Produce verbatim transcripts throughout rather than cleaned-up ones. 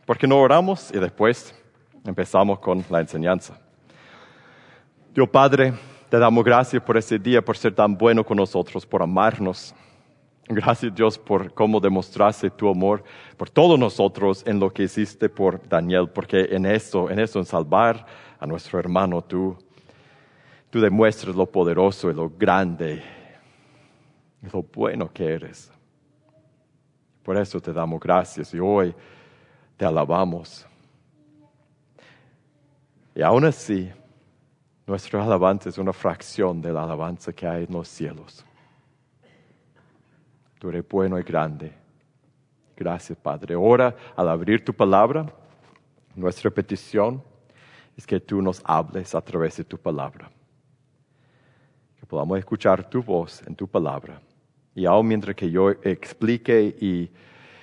¿Por qué no oramos? Y después empezamos con la enseñanza. Dios Padre, te damos gracias por ese día, por ser tan bueno con nosotros, por amarnos. Gracias, Dios, por cómo demostraste tu amor por todos nosotros en lo que hiciste por Daniel, porque en eso, en eso, en salvar a nuestro hermano, tú, tú demuestras lo poderoso y lo grande y lo bueno que eres. Por eso te damos gracias y hoy te alabamos. Y aún así, nuestra alabanza es una fracción de la alabanza que hay en los cielos. Tú eres bueno y grande. Gracias, Padre. Ahora, al abrir tu palabra, nuestra petición es que tú nos hables a través de tu palabra. Que podamos escuchar tu voz en tu palabra. Y aún mientras que yo explique y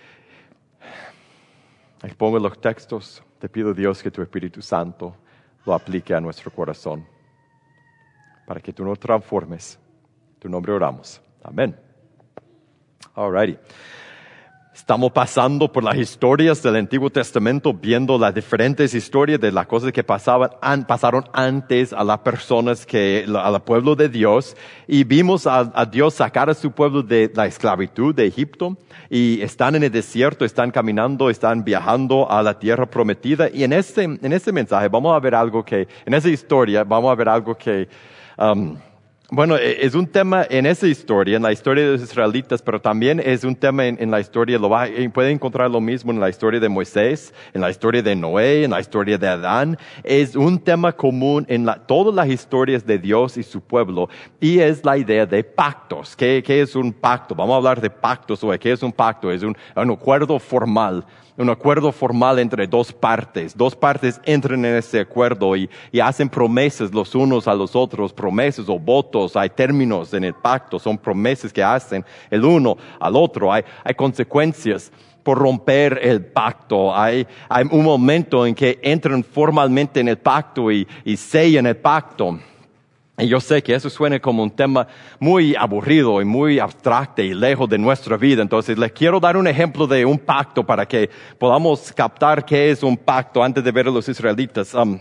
expongo los textos, te pido, Dios, que tu Espíritu Santo lo aplique a nuestro corazón. Para que tú nos transformes. En tu nombre oramos. Amén. Alrighty. Estamos pasando por las historias del Antiguo Testamento, viendo las diferentes historias de las cosas que pasaban, an, pasaron antes a las personas, que, al pueblo de Dios. Y vimos a, a Dios sacar a su pueblo de la esclavitud de Egipto. Y están en el desierto, están caminando, están viajando a la tierra prometida. Y en este, en este mensaje vamos a ver algo que, en esa historia vamos a ver algo que... Um, Bueno, es un tema en esa historia, en la historia de los israelitas, pero también es un tema en, en la historia, lo va, puede encontrar lo mismo en la historia de Moisés, en la historia de Noé, en la historia de Adán. Es un tema común en la, todas las historias de Dios y su pueblo, y es la idea de pactos. ¿Qué, qué es un pacto? Vamos a hablar de pactos hoy. ¿Qué es un pacto? Es un, un acuerdo formal. Un acuerdo formal entre dos partes. Dos partes entran en ese acuerdo y, y hacen promesas los unos a los otros, promesas o votos. Hay términos en el pacto, son promesas que hacen el uno al otro. Hay, hay consecuencias por romper el pacto. Hay, hay un momento en que entran formalmente en el pacto y, y sellan el pacto. Y yo sé que eso suena como un tema muy aburrido y muy abstracto y lejos de nuestra vida. Entonces, les quiero dar un ejemplo de un pacto para que podamos captar qué es un pacto antes de ver a los israelitas. Um,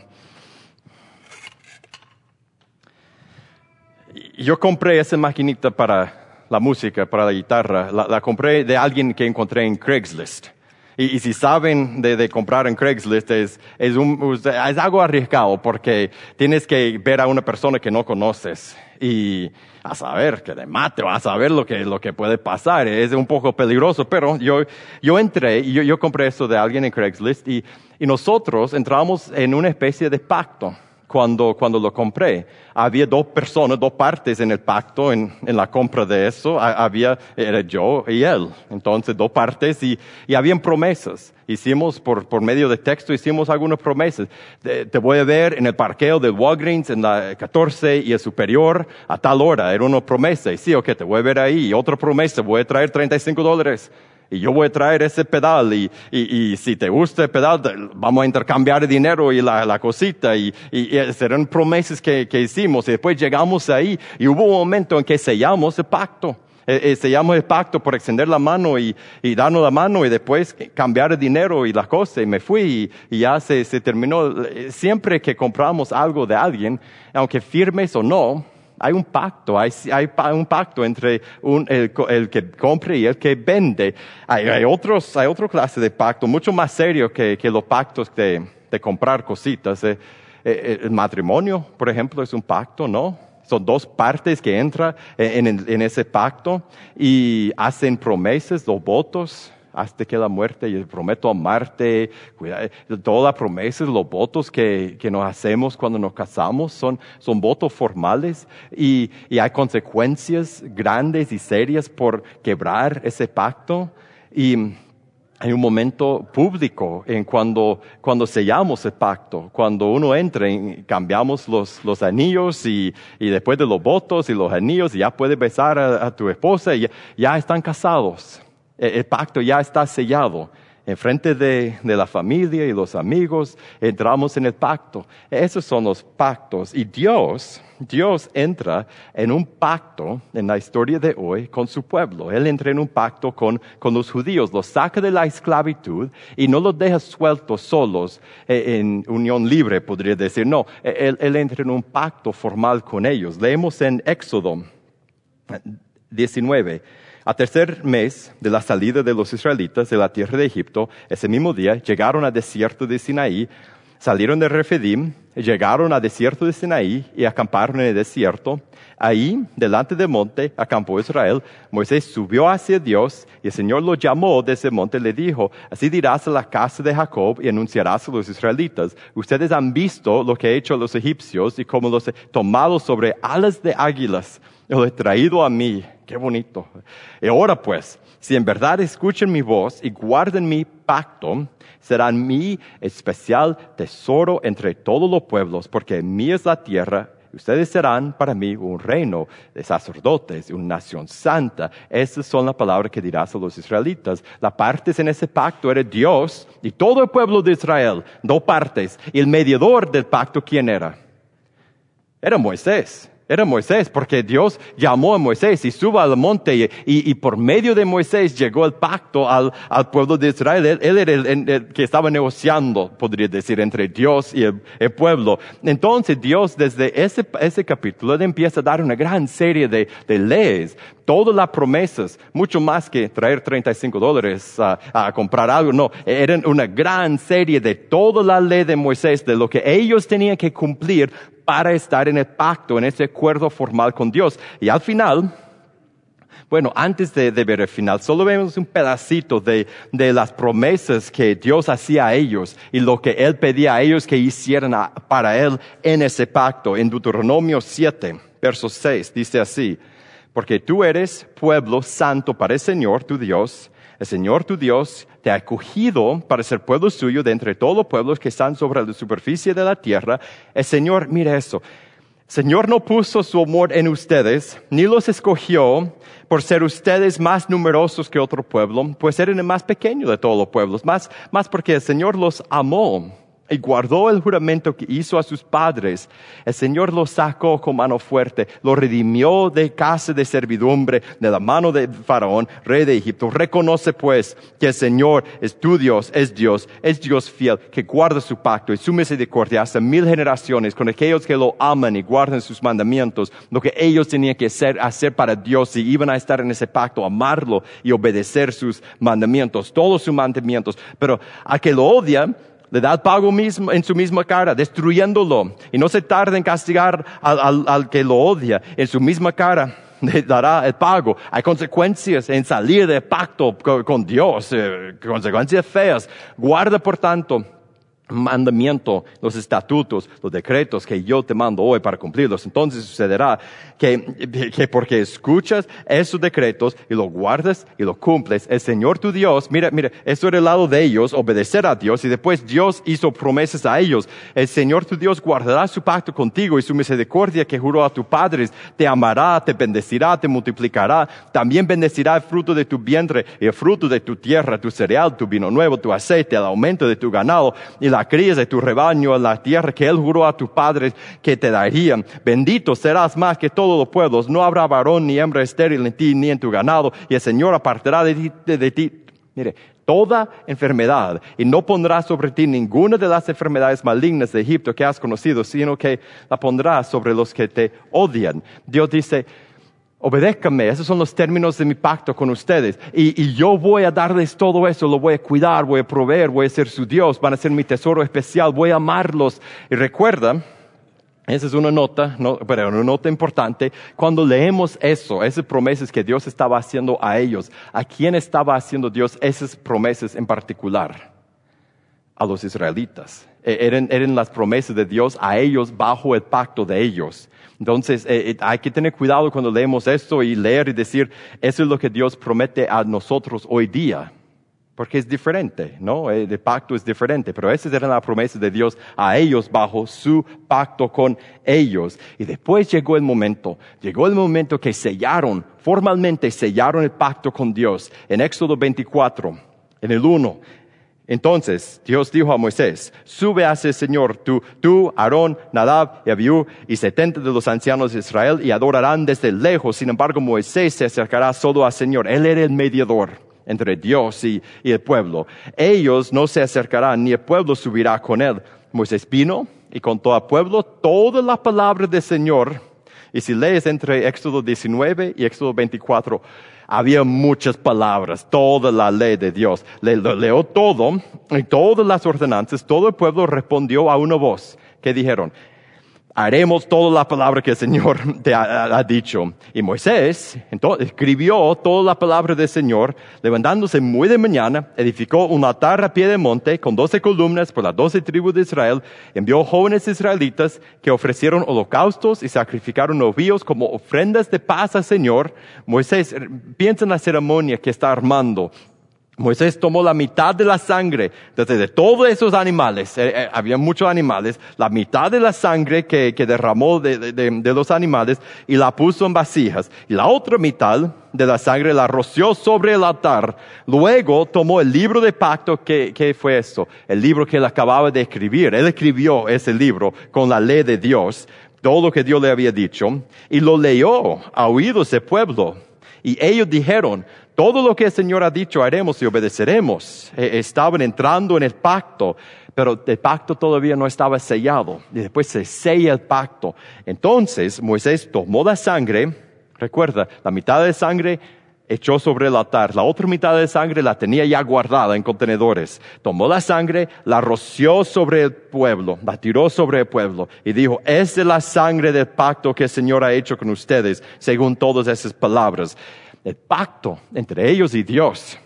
yo compré esa maquinita para la música, para la guitarra. La, la compré de alguien que encontré en Craigslist. Y, y si saben de, de comprar en Craigslist, es, es, un, es algo arriesgado porque tienes que ver a una persona que no conoces y a saber que de mate, a saber lo que, lo que puede pasar. Es un poco peligroso, pero yo, yo entré y yo, yo compré esto de alguien en Craigslist y, y nosotros entramos en una especie de pacto. Cuando, cuando lo compré, había dos personas, dos partes en el pacto, en, en la compra de eso. Había, era yo y él. Entonces, dos partes y, y habían promesas. Hicimos, por, por medio de texto, hicimos algunas promesas. Te, te voy a ver en el parqueo del Walgreens en la catorce y el superior a tal hora. Era una promesa. Y sí, ok, te voy a ver ahí. Y otra promesa, voy a traer treinta y cinco dólares. Y yo voy a traer ese pedal y, y, y si te gusta el pedal, vamos a intercambiar el dinero y la, la cosita. Y, y, y serán promesas que, que hicimos. Y después llegamos ahí y hubo un momento en que sellamos el pacto. Eh, eh, sellamos el pacto por extender la mano y, y darnos la mano y después cambiar el dinero y las cosas. Y me fui y, y ya se, se terminó. Siempre que compramos algo de alguien, aunque firmes o no, hay un pacto, hay, hay un pacto entre un, el, el que compra y el que vende. Hay, hay otros, hay otra clase de pacto, mucho más serio que, que los pactos de, de comprar cositas. Eh, eh, el matrimonio, por ejemplo, es un pacto, ¿no? Son dos partes que entran en, en, en ese pacto y hacen promesas, los votos. Hasta que la muerte, y prometo amarte, cuidar, todas las promesas, los votos que, que nos hacemos cuando nos casamos son, son votos formales y, y hay consecuencias grandes y serias por quebrar ese pacto. Y hay un momento público en cuando, cuando sellamos el pacto, cuando uno entra y cambiamos los, los anillos y, y después de los votos y los anillos ya puedes besar a, a tu esposa y ya, ya están casados. El pacto ya está sellado. en frente de, de la familia y los amigos, entramos en el pacto. Esos son los pactos. Y Dios, Dios entra en un pacto en la historia de hoy con su pueblo. Él entra en un pacto con, con los judíos, los saca de la esclavitud y no los deja sueltos solos en unión libre, podría decir. No, él, él entra en un pacto formal con ellos. Leemos en Éxodo diecinueve. A tercer mes de la salida de los israelitas de la tierra de Egipto, ese mismo día llegaron al desierto de Sinaí, salieron de Refidim, llegaron al desierto de Sinaí y acamparon en el desierto. Ahí, delante del monte, acampó Israel. Moisés subió hacia Dios y el Señor lo llamó de ese monte y le dijo, así dirás a la casa de Jacob y anunciarás a los israelitas. Ustedes han visto lo que he hecho a los egipcios y cómo los he tomado sobre alas de águilas. Lo he traído a mí. Qué bonito. Y ahora pues, si en verdad escuchan mi voz y guardan mi pacto, serán mi especial tesoro entre todos los pueblos, porque mía es la tierra. Ustedes serán para mí un reino de sacerdotes, una nación santa. Esas son las palabras que dirás a los israelitas. Las partes en ese pacto era Dios y todo el pueblo de Israel. Dos partes. Y el mediador del pacto, ¿quién era? Era Moisés. Era Moisés, porque Dios llamó a Moisés y suba al monte y, y, y por medio de Moisés llegó el pacto al, al pueblo de Israel. Él, él era el, el, el que estaba negociando, podría decir, entre Dios y el, el pueblo. Entonces Dios desde ese, ese capítulo él empieza a dar una gran serie de, de leyes, todas las promesas, mucho más que traer treinta y cinco dólares a, a comprar algo. No, eran una gran serie de toda la ley de Moisés, de lo que ellos tenían que cumplir para estar en el pacto, en ese acuerdo formal con Dios. Y al final, bueno, antes de, de ver el final, solo vemos un pedacito de, de las promesas que Dios hacía a ellos y lo que Él pedía a ellos que hicieran a, para Él en ese pacto. En Deuteronomio siete, verso seis, dice así, porque tú eres pueblo santo para el Señor, tu Dios. El Señor tu Dios te ha escogido para ser pueblo suyo de entre todos los pueblos que están sobre la superficie de la tierra. El Señor, mire eso, el Señor no puso su amor en ustedes, ni los escogió por ser ustedes más numerosos que otro pueblo, pues eran el más pequeño de todos los pueblos, más, más porque el Señor los amó y guardó el juramento que hizo a sus padres. El Señor los sacó con mano fuerte, los redimió de casa de servidumbre, de la mano de Faraón, rey de Egipto. Reconoce pues que el Señor es tu Dios, es Dios, es Dios fiel, que guarda su pacto y su misericordia hasta mil generaciones con aquellos que lo aman y guardan sus mandamientos. Lo que ellos tenían que hacer, hacer para Dios y iban a estar en ese pacto, amarlo y obedecer sus mandamientos, todos sus mandamientos. Pero a que lo odia, le da el pago mismo, en su misma cara, destruyéndolo. Y no se tarda en castigar al, al, al que lo odia. En su misma cara le dará el pago. Hay consecuencias en salir de pacto con, con Dios, eh, consecuencias feas. Guarda, por tanto, mandamiento, los estatutos, los decretos que yo te mando hoy para cumplirlos. Entonces sucederá que, que porque escuchas esos decretos y los guardas y los cumples, el Señor tu Dios, mira, mira, eso era el lado de ellos, obedecer a Dios, y después Dios hizo promesas a ellos. El Señor tu Dios guardará su pacto contigo y su misericordia que juró a tus padres, te amará, te bendecirá, te multiplicará, también bendecirá el fruto de tu vientre y el fruto de tu tierra, tu cereal, tu vino nuevo, tu aceite, el aumento de tu ganado y la crías de tu rebaño en la tierra que Él juró a tus padres que te darían. Bendito serás más que todos los pueblos. No habrá varón ni hembra estéril en ti ni en tu ganado, y el Señor apartará de ti, de, de ti. Mire, toda enfermedad, y no pondrá sobre ti ninguna de las enfermedades malignas de Egipto que has conocido, sino que la pondrá sobre los que te odian. Dios dice, obedézcanme, esos son los términos de mi pacto con ustedes. Y, y yo voy a darles todo eso, lo voy a cuidar, voy a proveer, voy a ser su Dios, van a ser mi tesoro especial, voy a amarlos. Y recuerda, esa es una nota, no, pero una nota importante, cuando leemos eso, esas promesas que Dios estaba haciendo a ellos, ¿a quién estaba haciendo Dios esas promesas en particular? A los israelitas. Eran, eran las promesas de Dios a ellos bajo el pacto de ellos. Entonces, eh, eh, hay que tener cuidado cuando leemos esto y leer y decir, eso es lo que Dios promete a nosotros hoy día. Porque es diferente, ¿no? El pacto es diferente, pero esas eran las promesas de Dios a ellos bajo su pacto con ellos. Y después llegó el momento, llegó el momento que sellaron, formalmente sellaron el pacto con Dios. En Éxodo veinticuatro, en el uno, Entonces Dios dijo a Moisés, sube hacia el Señor, tú, tú, Aarón, Nadab y Abiú y setenta de los ancianos de Israel y adorarán desde lejos. Sin embargo, Moisés se acercará solo al Señor. Él era el mediador entre Dios y, y el pueblo. Ellos no se acercarán, ni el pueblo subirá con él. Moisés vino y contó al pueblo toda la palabra del Señor. Y si lees entre Éxodo diecinueve y Éxodo veinticuatro, había muchas palabras, toda la ley de Dios. Le, lo leo todo, y todas las ordenanzas, todo el pueblo respondió a una voz. ¿Qué dijeron? Haremos toda la palabra que el Señor te ha, ha dicho. Y Moisés entonces escribió toda la palabra del Señor, levantándose muy de mañana, edificó un altar a pie de monte con doce columnas por las doce tribus de Israel, envió jóvenes israelitas que ofrecieron holocaustos y sacrificaron novillos como ofrendas de paz al Señor. Moisés, piensa en la ceremonia que está armando. Moisés tomó la mitad de la sangre desde de todos esos animales, eh, eh, había muchos animales, la mitad de la sangre que, que derramó de, de, de, de los animales y la puso en vasijas. Y la otra mitad de la sangre la roció sobre el altar. Luego tomó el libro de pacto, ¿qué, qué fue eso? El libro que él acababa de escribir. Él escribió ese libro con la ley de Dios, todo lo que Dios le había dicho, y lo leyó a oídos del pueblo. Y ellos dijeron, todo lo que el Señor ha dicho haremos y obedeceremos. Eh, estaban entrando en el pacto, pero el pacto todavía no estaba sellado. Y después se sella el pacto. Entonces Moisés tomó la sangre, recuerda, la mitad de sangre echó sobre el altar, la otra mitad de sangre la tenía ya guardada en contenedores. Tomó la sangre, la roció sobre el pueblo, la tiró sobre el pueblo y dijo, esta es la sangre del pacto que el Señor ha hecho con ustedes, según todas esas palabras. El pacto entre ellos y Dios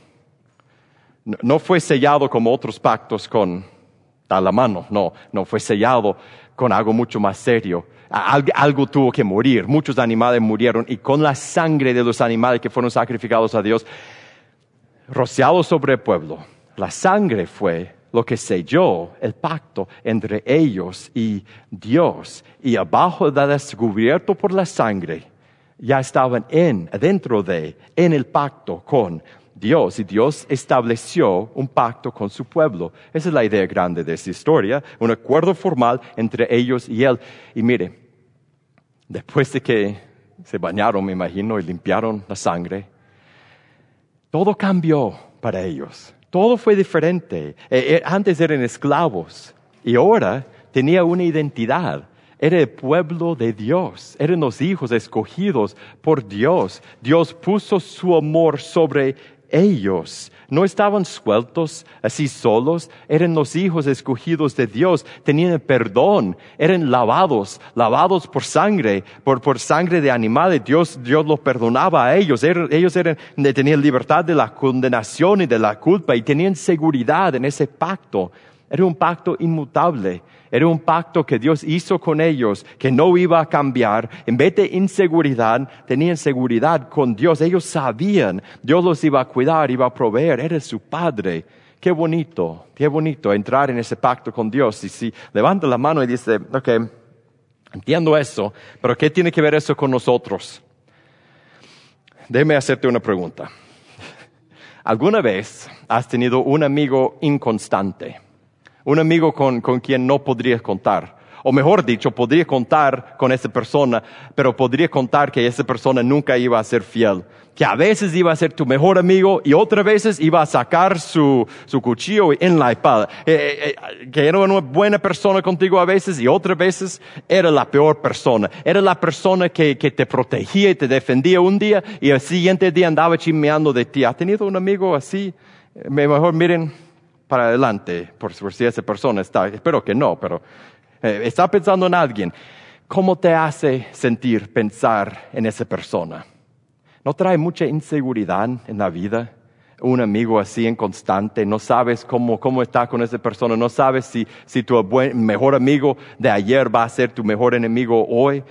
no, no fue sellado como otros pactos con a la mano, no, no fue sellado con algo mucho más serio. Algo, algo tuvo que morir, muchos animales murieron y con la sangre de los animales que fueron sacrificados a Dios, rociado sobre el pueblo, la sangre fue lo que selló el pacto entre ellos y Dios. Y abajo de descubierto por la sangre, ya estaban en, dentro de, en el pacto con Dios. Y Dios estableció un pacto con su pueblo. Esa es la idea grande de esta historia. Un acuerdo formal entre ellos y Él. Y mire, después de que se bañaron, me imagino, y limpiaron la sangre, todo cambió para ellos. Todo fue diferente. Eh, eh, antes eran esclavos y ahora tenía una identidad. Era el pueblo de Dios, eran los hijos escogidos por Dios. Dios puso su amor sobre ellos. No estaban sueltos, así solos, eran los hijos escogidos de Dios. Tenían el perdón, eran lavados, lavados por sangre, por, por sangre de animales. Dios, Dios los perdonaba a ellos. Er, ellos eran, tenían libertad de la condenación y de la culpa y tenían seguridad en ese pacto. Era un pacto inmutable. Era un pacto que Dios hizo con ellos, que no iba a cambiar. En vez de inseguridad, tenían seguridad con Dios. Ellos sabían, Dios los iba a cuidar, iba a proveer. Era su Padre. Qué bonito, qué bonito entrar en ese pacto con Dios. Y si levanta la mano y dice, ok, entiendo eso, pero ¿qué tiene que ver eso con nosotros? Déjame hacerte una pregunta. ¿Alguna vez has tenido un amigo inconstante? Un amigo con, con quien no podrías contar. O mejor dicho, podría contar con esa persona, pero podría contar que esa persona nunca iba a ser fiel. Que a veces iba a ser tu mejor amigo y otras veces iba a sacar su, su cuchillo en la espada. Eh, eh, que era una buena persona contigo a veces y otras veces era la peor persona. Era la persona que, que te protegía y te defendía un día y el siguiente día andaba chismeando de ti. ¿Has tenido un amigo así? Eh, mejor miren para adelante, por, por si esa persona está, espero que no, pero eh, está pensando en alguien. ¿Cómo te hace sentir pensar en esa persona? ¿No trae mucha inseguridad en la vida? Un amigo así inconstante, no sabes cómo, cómo está con esa persona, no sabes si, si tu buen, mejor amigo de ayer va a ser tu mejor enemigo hoy.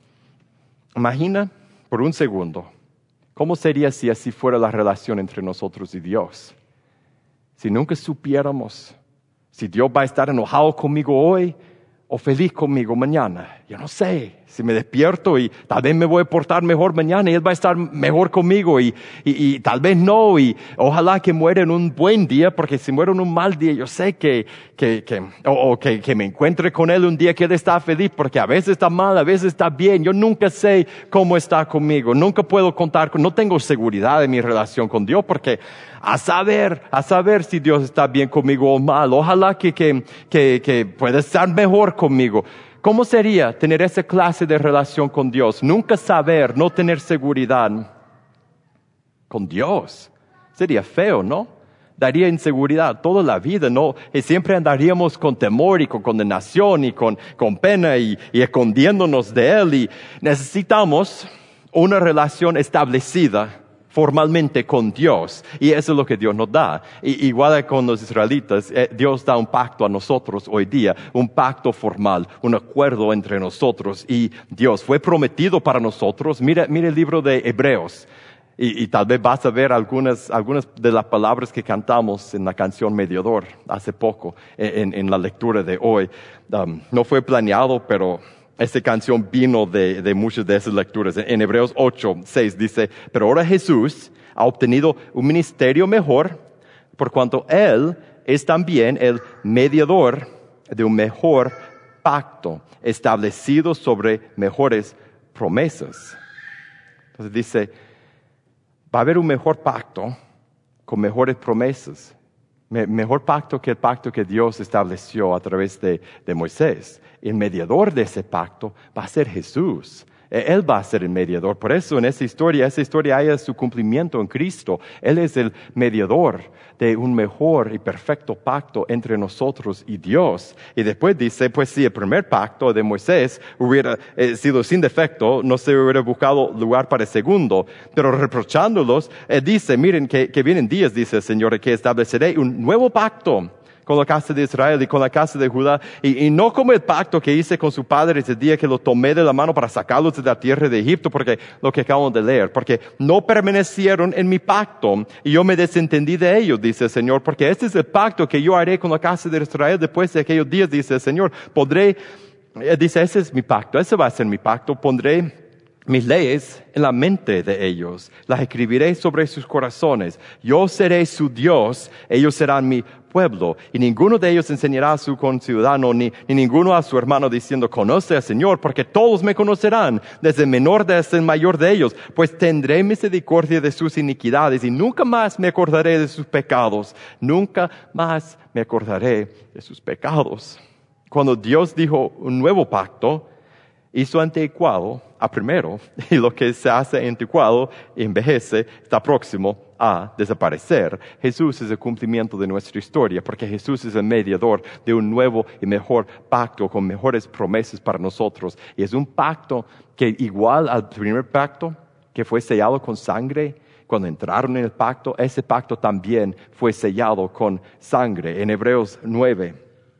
Imagina por un segundo, ¿cómo sería si así fuera la relación entre nosotros y Dios? Si nunca supiéramos si Dios va a estar enojado conmigo hoy o feliz conmigo mañana. Yo no sé. Si me despierto y tal vez me voy a portar mejor mañana y Él va a estar mejor conmigo y, y, y tal vez no. Y ojalá que muera en un buen día, porque si muero en un mal día, yo sé que, que, que o, o que, que me encuentre con Él un día que Él está feliz, porque a veces está mal, a veces está bien. Yo nunca sé cómo está conmigo. Nunca puedo contar con, no tengo seguridad en mi relación con Dios, porque a saber, a saber si Dios está bien conmigo o mal. Ojalá que, que, que, que pueda estar mejor conmigo. ¿Cómo sería tener esa clase de relación con Dios? Nunca saber, no tener seguridad con Dios. Sería feo, ¿no? Daría inseguridad toda la vida, ¿no? Y siempre andaríamos con temor y con condenación y con, con pena y, y escondiéndonos de Él. Y necesitamos una relación establecida formalmente con Dios, y eso es lo que Dios nos da. Y, igual con los israelitas, eh, Dios da un pacto a nosotros hoy día, un pacto formal, un acuerdo entre nosotros y Dios. Fue prometido para nosotros. Mira, mira el libro de Hebreos, y, y tal vez vas a ver algunas, algunas de las palabras que cantamos en la canción Mediador hace poco, en, en la lectura de hoy. Um, no fue planeado, pero esta canción vino de, de muchas de esas lecturas. En Hebreos ocho, seis dice, pero ahora Jesús ha obtenido un ministerio mejor, por cuanto Él es también el mediador de un mejor pacto, establecido sobre mejores promesas. Entonces dice, va a haber un mejor pacto con mejores promesas. Me, mejor pacto que el pacto que Dios estableció a través de, de Moisés. El mediador de ese pacto va a ser Jesús. Él va a ser el mediador. Por eso en esa historia, esa historia haya su cumplimiento en Cristo. Él es el mediador de un mejor y perfecto pacto entre nosotros y Dios. Y después dice, pues si el primer pacto de Moisés hubiera eh, sido sin defecto, no se hubiera buscado lugar para el segundo. Pero reprochándolos, eh, dice, miren que, que vienen días, dice el Señor, que estableceré un nuevo pacto con la casa de Israel y con la casa de Judá, y, y no como el pacto que hice con su padre ese día que lo tomé de la mano para sacarlos de la tierra de Egipto, porque lo que acabamos de leer, porque no permanecieron en mi pacto, y yo me desentendí de ellos, dice el Señor, porque este es el pacto que yo haré con la casa de Israel después de aquellos días, dice el Señor. Podré, dice, ese es mi pacto, ese va a ser mi pacto, pondré mis leyes en la mente de ellos, las escribiré sobre sus corazones. Yo seré su Dios, ellos serán mi pueblo. Y ninguno de ellos enseñará a su conciudadano, ni, ni ninguno a su hermano diciendo, conoce al Señor, porque todos me conocerán, desde el menor hasta el mayor de ellos, pues tendré misericordia de sus iniquidades y nunca más me acordaré de sus pecados. Nunca más me acordaré de sus pecados. Cuando Dios dijo un nuevo pacto, hizo anticuado a primero, y lo que se hace anticuado envejece, está próximo a desaparecer. Jesús es el cumplimiento de nuestra historia, porque Jesús es el mediador de un nuevo y mejor pacto con mejores promesas para nosotros. Y es un pacto que igual al primer pacto, que fue sellado con sangre, cuando entraron en el pacto, ese pacto también fue sellado con sangre. En Hebreos nueve,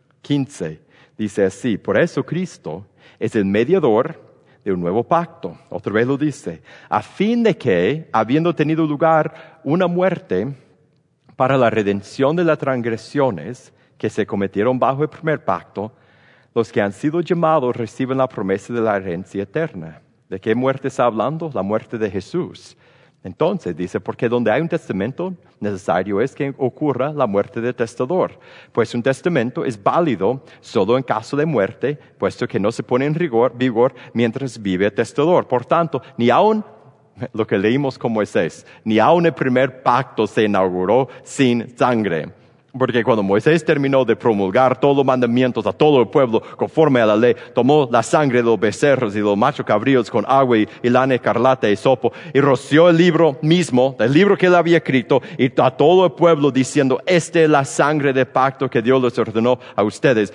quince dice así, por eso Cristo es el mediador de un nuevo pacto. Otra vez lo dice, a fin de que, habiendo tenido lugar una muerte para la redención de las transgresiones que se cometieron bajo el primer pacto, los que han sido llamados reciben la promesa de la herencia eterna. ¿De qué muerte está hablando? La muerte de Jesús. Entonces dice, porque donde hay un testamento, necesario es que ocurra la muerte del testador. Pues un testamento es válido solo en caso de muerte, puesto que no se pone en rigor, vigor mientras vive el testador. Por tanto, ni aun lo que leímos con Moisés, ni aun el primer pacto se inauguró sin sangre. Porque cuando Moisés terminó de promulgar todos los mandamientos a todo el pueblo conforme a la ley, tomó la sangre de los becerros y los machos cabríos con agua y, y lana escarlata y sopo, y roció el libro mismo, el libro que él había escrito, y a todo el pueblo diciendo, esta es la sangre del pacto que Dios les ordenó a ustedes.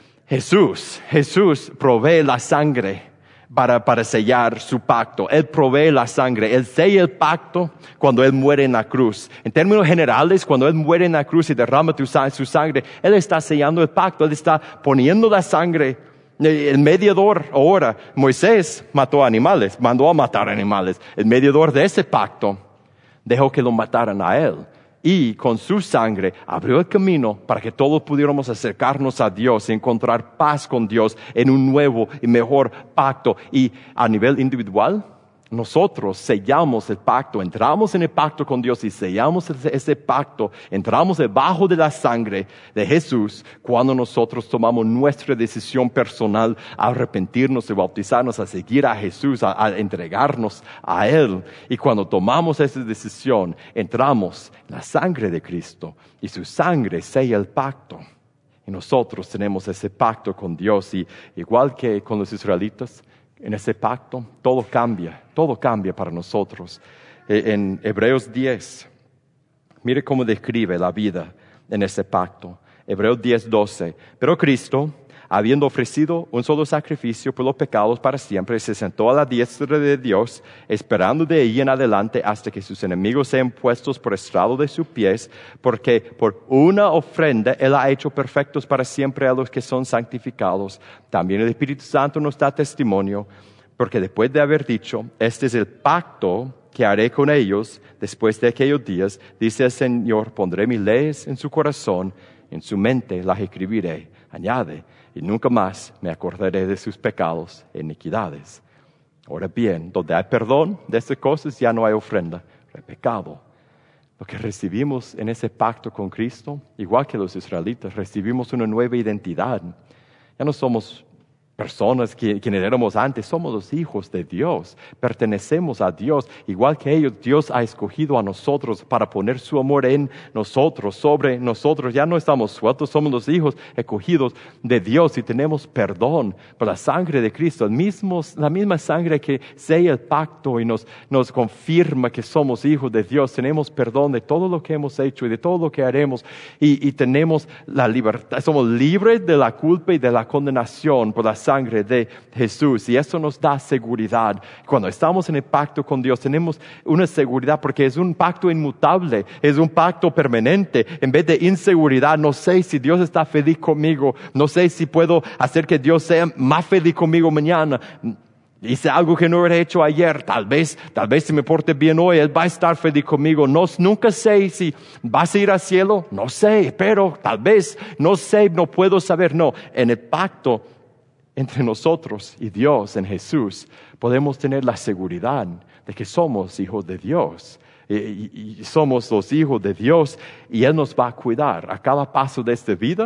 Jesús, Jesús provee la sangre Para, para sellar su pacto. Él provee la sangre. Él sella el pacto cuando Él muere en la cruz. En términos generales, cuando Él muere en la cruz y derrama tu, su sangre, Él está sellando el pacto. Él está poniendo la sangre. El mediador ahora, Moisés mató animales, mandó a matar animales. El mediador de ese pacto dejó que lo mataran a Él. y con su sangre abrió el camino para que todos pudiéramos acercarnos a Dios y encontrar paz con Dios en un nuevo y mejor pacto. Y a nivel individual, nosotros sellamos el pacto, entramos en el pacto con Dios y sellamos ese, ese pacto, entramos debajo de la sangre de Jesús cuando nosotros tomamos nuestra decisión personal a arrepentirnos y bautizarnos, a seguir a Jesús, a, a entregarnos a Él. Y cuando tomamos esa decisión, entramos en la sangre de Cristo y su sangre sella el pacto. Y nosotros tenemos ese pacto con Dios y igual que con los israelitas, en ese pacto, todo cambia, todo cambia para nosotros. En Hebreos diez, mire cómo describe la vida en ese pacto. Hebreos diez, doce. Pero Cristo, habiendo ofrecido un solo sacrificio por los pecados para siempre, se sentó a la diestra de Dios, esperando de ahí en adelante hasta que sus enemigos sean puestos por estrado de sus pies, porque por una ofrenda Él ha hecho perfectos para siempre a los que son santificados. También el Espíritu Santo nos da testimonio, porque después de haber dicho, este es el pacto que haré con ellos después de aquellos días, dice el Señor, pondré mis leyes en su corazón, en su mente las escribiré. Añade, y nunca más me acordaré de sus pecados e iniquidades. Ahora bien, donde hay perdón de estas cosas, ya no hay ofrenda, hay pecado. Lo que recibimos en ese pacto con Cristo, igual que los israelitas, recibimos una nueva identidad. Ya no somos personas que, quienes éramos antes, somos los hijos de Dios, pertenecemos a Dios, igual que ellos. Dios ha escogido a nosotros para poner su amor en nosotros, sobre nosotros. Ya no estamos sueltos, somos los hijos escogidos de Dios y tenemos perdón por la sangre de Cristo, el mismo, la misma sangre que sella el pacto y nos, nos confirma que somos hijos de Dios. Tenemos perdón de todo lo que hemos hecho y de todo lo que haremos y, y tenemos la libertad, somos libres de la culpa y de la condenación por la sangre de Jesús, y eso nos da seguridad. Cuando estamos en el pacto con Dios tenemos una seguridad porque es un pacto inmutable, es un pacto permanente. En vez de inseguridad, no sé si Dios está feliz conmigo, no sé si puedo hacer que Dios sea más feliz conmigo mañana. Hice algo que no hubiera hecho ayer, tal vez, tal vez si me porte bien hoy, Él va a estar feliz conmigo. No, nunca sé si vas a ir al cielo, no sé, pero tal vez, no sé, no puedo saber. No, en el pacto entre nosotros y Dios en Jesús podemos tener la seguridad de que somos hijos de Dios y, y, y somos los hijos de Dios, y Él nos va a cuidar a cada paso de esta vida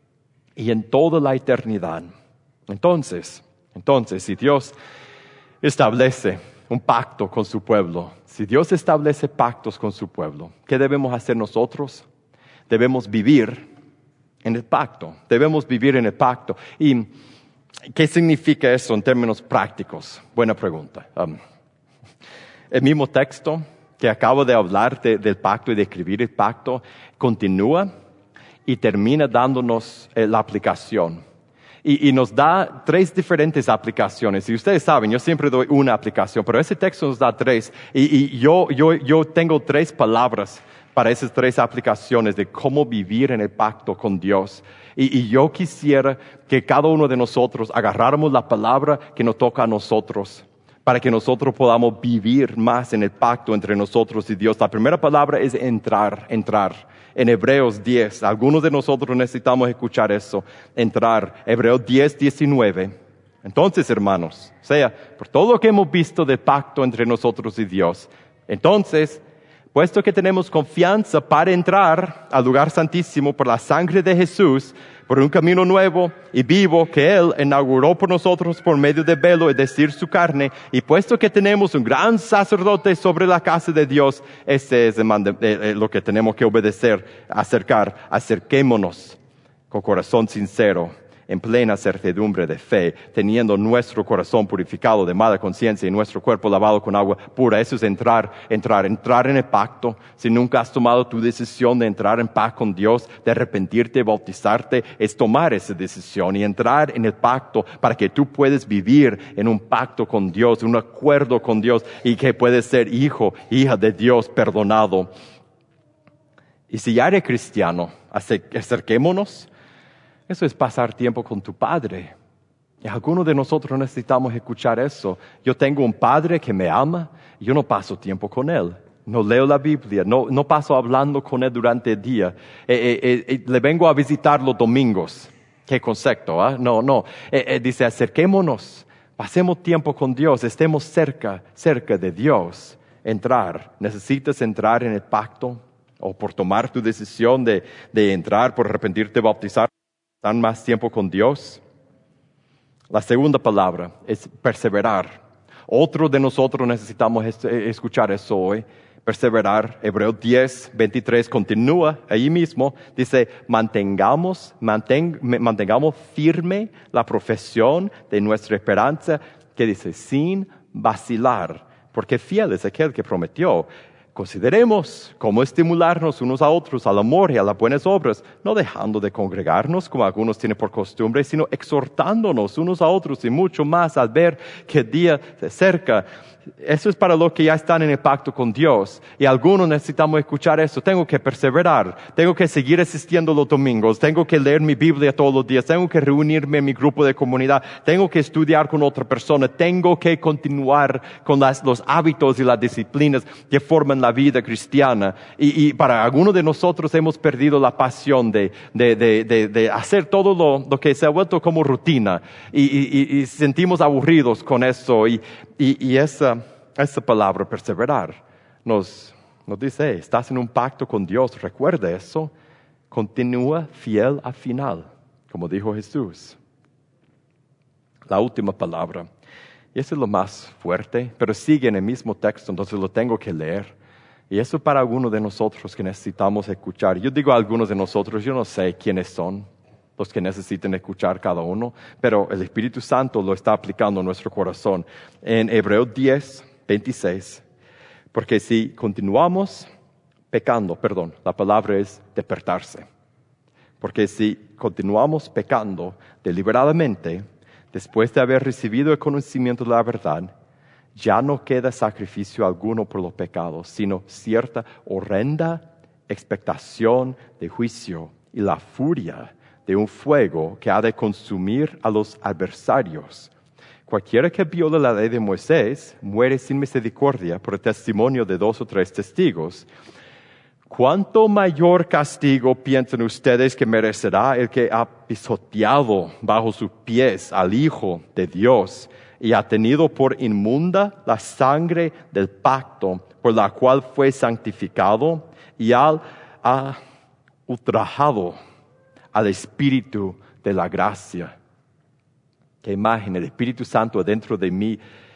y en toda la eternidad. Entonces, entonces, si Dios establece un pacto con su pueblo, si Dios establece pactos con su pueblo, ¿qué debemos hacer nosotros? Debemos vivir en el pacto, debemos vivir en el pacto. Y ¿qué significa eso en términos prácticos? Buena pregunta. Um, el mismo texto que acabo de hablar de, del pacto y de escribir el pacto continúa y termina dándonos eh, la aplicación. Y, y nos da tres diferentes aplicaciones. Y ustedes saben, yo siempre doy una aplicación, pero ese texto nos da tres. Y, y yo, yo, yo tengo tres palabras para esas tres aplicaciones de cómo vivir en el pacto con Dios. Y, y yo quisiera que cada uno de nosotros agarráramos la palabra que nos toca a nosotros, para que nosotros podamos vivir más en el pacto entre nosotros y Dios. La primera palabra es entrar, entrar. En Hebreos diez, algunos de nosotros necesitamos escuchar eso, entrar. Hebreos diez, diecinueve. Entonces, hermanos, o sea, por todo lo que hemos visto del pacto entre nosotros y Dios, entonces, puesto que tenemos confianza para entrar al lugar santísimo por la sangre de Jesús, por un camino nuevo y vivo que Él inauguró por nosotros por medio del velo, es decir, su carne, y puesto que tenemos un gran sacerdote sobre la casa de Dios, este es el manda, eh, lo que tenemos que obedecer, acercar, acerquémonos con corazón sincero, en plena certidumbre de fe, teniendo nuestro corazón purificado de mala conciencia y nuestro cuerpo lavado con agua pura. Eso es entrar, entrar, entrar en el pacto. Si nunca has tomado tu decisión de entrar en paz con Dios, de arrepentirte, bautizarte, es tomar esa decisión y entrar en el pacto para que tú puedas vivir en un pacto con Dios, un acuerdo con Dios, y que puedes ser hijo, hija de Dios perdonado. Y si ya eres cristiano, acerquémonos. Eso es pasar tiempo con tu Padre. Y algunos de nosotros necesitamos escuchar eso. Yo tengo un Padre que me ama y yo no paso tiempo con Él. no leo la Biblia, no, no paso hablando con Él durante el día. Eh, eh, eh, le vengo a visitar los domingos. ¿Qué concepto? ¿eh? No, no. Eh, eh, dice, acerquémonos, pasemos tiempo con Dios, estemos cerca, cerca de Dios. Entrar. ¿Necesitas entrar en el pacto? O por tomar tu decisión de, de entrar, por arrepentirte, bautizar, estar más tiempo con Dios. La segunda palabra es perseverar. Otro de nosotros necesitamos escuchar eso hoy. Perseverar. Hebreos diez, veintitrés continúa ahí mismo. Dice, mantengamos, manteng, mantengamos firme la profesión de nuestra esperanza. Que dice, sin vacilar. Porque fiel es aquel que prometió. Consideremos cómo estimularnos unos a otros al amor y a las buenas obras, no dejando de congregarnos como algunos tienen por costumbre, sino exhortándonos unos a otros y mucho más al ver que el día se acerca. Eso es para los que ya están en el pacto con Dios. Y algunos necesitamos escuchar eso. Tengo que perseverar. Tengo que seguir asistiendo los domingos. Tengo que leer mi Biblia todos los días. Tengo que reunirme en mi grupo de comunidad. Tengo que estudiar con otra persona. Tengo que continuar con las, los hábitos y las disciplinas que forman la vida cristiana. Y, y para algunos de nosotros hemos perdido la pasión de, de, de, de, de hacer todo lo, lo que se ha vuelto como rutina. Y, y, y sentimos aburridos con eso. Y, y, y esa Esa palabra perseverar nos, nos dice, hey, estás en un pacto con Dios, recuerda eso, continúa fiel al final, como dijo Jesús. La última palabra, y eso es lo más fuerte, pero sigue en el mismo texto, entonces lo tengo que leer. Y eso para algunos de nosotros que necesitamos escuchar. Yo digo a algunos de nosotros, yo no sé quiénes son los que necesiten escuchar cada uno, pero el Espíritu Santo lo está aplicando en nuestro corazón. En Hebreos diez, veintiséis, porque si continuamos pecando, perdón, la palabra es despertarse, porque si continuamos pecando deliberadamente, después de haber recibido el conocimiento de la verdad, ya no queda sacrificio alguno por los pecados, sino cierta horrenda expectación de juicio y la furia de un fuego que ha de consumir a los adversarios. Cualquiera que viola la ley de Moisés muere sin misericordia por el testimonio de dos o tres testigos. ¿Cuánto mayor castigo piensan ustedes que merecerá el que ha pisoteado bajo sus pies al Hijo de Dios y ha tenido por inmunda la sangre del pacto por la cual fue santificado y al, ha ultrajado al Espíritu de la gracia? Qué imagen, el Espíritu Santo dentro de mí,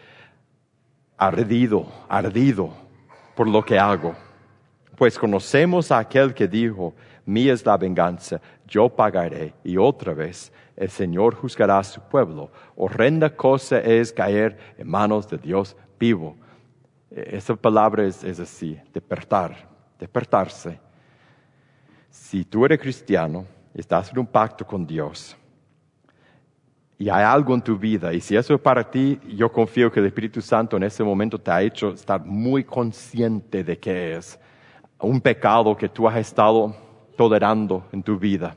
ardido, ardido por lo que hago. Pues conocemos a aquel que dijo, mía es la venganza, yo pagaré. Y otra vez, el Señor juzgará a su pueblo. Horrenda cosa es caer en manos de Dios vivo. Esa palabra es, es así, despertar, despertarse. Si tú eres cristiano, estás en un pacto con Dios, y hay algo en tu vida, y si eso es para ti, yo confío que el Espíritu Santo en ese momento te ha hecho estar muy consciente de que es un pecado que tú has estado tolerando en tu vida.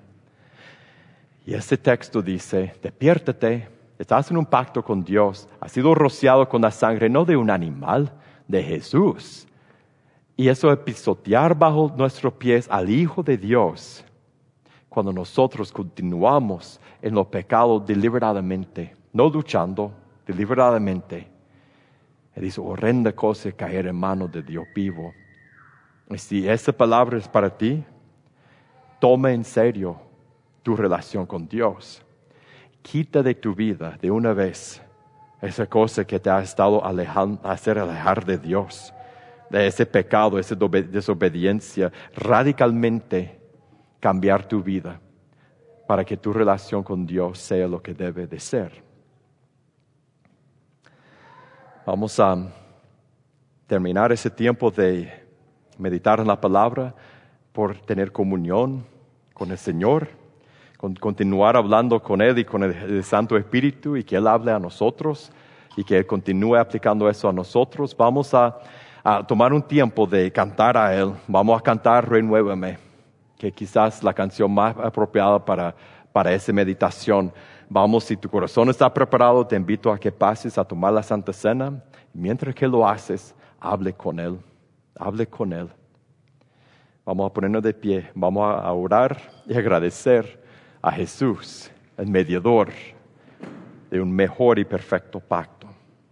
Y este texto dice, despiértate, estás en un pacto con Dios, has sido rociado con la sangre no de un animal, de Jesús. Y eso es pisotear bajo nuestros pies al Hijo de Dios. Cuando nosotros continuamos en los pecados deliberadamente, no luchando, deliberadamente, Él dice, horrenda cosa caer en manos de Dios vivo. Y si esa palabra es para ti, toma en serio tu relación con Dios. Quita de tu vida de una vez esa cosa que te ha estado alejando, hacer alejar de Dios, de ese pecado, esa desobediencia, radicalmente cambiar tu vida para que tu relación con Dios sea lo que debe de ser. Vamos a terminar ese tiempo de meditar en la palabra por tener comunión con el Señor, con continuar hablando con Él y con el, el Santo Espíritu y que Él hable a nosotros y que Él continúe aplicando eso a nosotros. Vamos a, a tomar un tiempo de cantar a Él. Vamos a cantar Renuévame, que quizás la canción más apropiada para, para esa meditación. Vamos, si tu corazón está preparado, te invito a que pases a tomar la Santa Cena. Mientras que lo haces, hable con Él. hable con Él. Vamos a ponernos de pie, vamos a orar y agradecer a Jesús, el mediador de un mejor y perfecto pacto.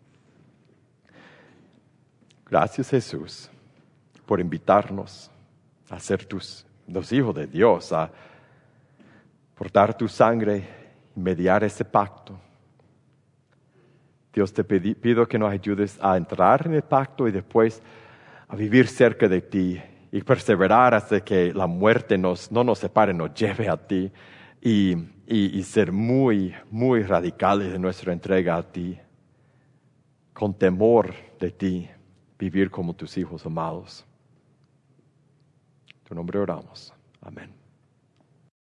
Gracias, Jesús, por invitarnos a ser tus los hijos de Dios, a por dar tu sangre y mediar ese pacto. Dios, te pedi, pido que nos ayudes a entrar en el pacto y después a vivir cerca de ti y perseverar hasta que la muerte nos, no nos separe, nos lleve a ti y, y, y ser muy, muy radicales en nuestra entrega a ti, con temor de ti, vivir como tus hijos amados. En tu nombre oramos. Amén.